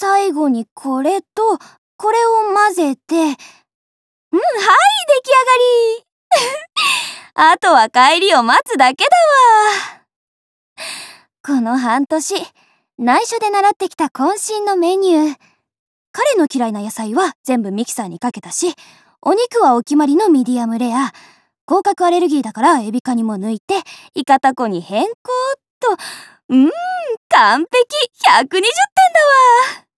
最後にこれとこれを混ぜて、はい、出来上がり。あとは帰りを待つだけだわ。この半年、内緒で習ってきた渾身のメニュー。彼の嫌いな野菜は全部ミキサーにかけたし、お肉はお決まりのミディアムレア。甲殻アレルギーだからエビカニも抜いて、イカタコに変更っと。完璧120点だわ。